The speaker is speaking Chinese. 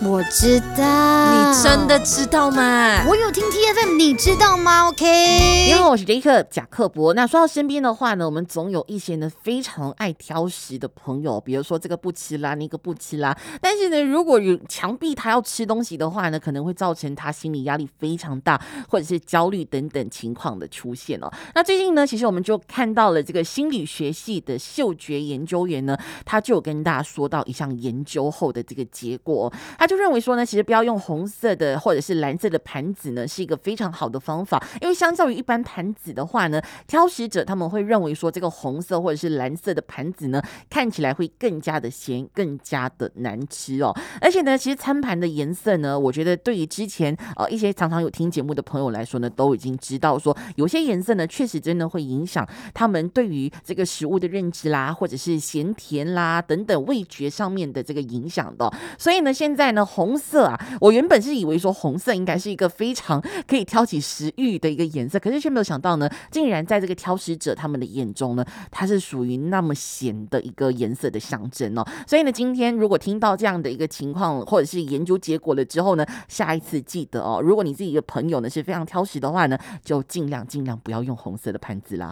我知道， 你真的知道吗？ 我有听 TFM， 你知道吗 ？OK， 你好，我是杰克贾克伯。那说到身边的话呢，我们总有一些呢非常爱挑食的朋友，比如说这个不吃啦，那个不吃啦。但是呢，如果有强逼他要吃东西的话呢，可能会造成他心理压力非常大，或者是焦虑等等情况的出现哦。那最近呢，其实我们就看到了这个心理学系的嗅觉研究员呢，他就有跟大家说到一项研究后的这个结果，他就认为说呢，其实不要用红色的或者是蓝色的盘子呢，是一个非常好的方法，因为相较于一般盘子的话呢，挑食者他们会认为说这个红色或者是蓝色的盘子呢，看起来会更加的咸，更加的难吃哦。而且呢，其实餐盘的颜色呢，我觉得对于之前一些常常有听节目的朋友来说呢，都已经知道说，有些颜色呢，确实真的会影响他们对于这个食物的认知啦，或者是咸甜啦等等味觉上面的这个影响的哦。所以呢，现在呢，红色啊，我原本是以为说红色应该是一个非常可以挑起食欲的一个颜色，可是却没有想到呢，竟然在这个挑食者他们的眼中呢，它是属于那么咸的一个颜色的象征哦。所以呢，今天如果听到这样的一个情况，或者是研究结果了之后呢，下一次记得哦，如果你自己的朋友呢是非常挑食的话呢，就尽量不要用红色的盘子啦。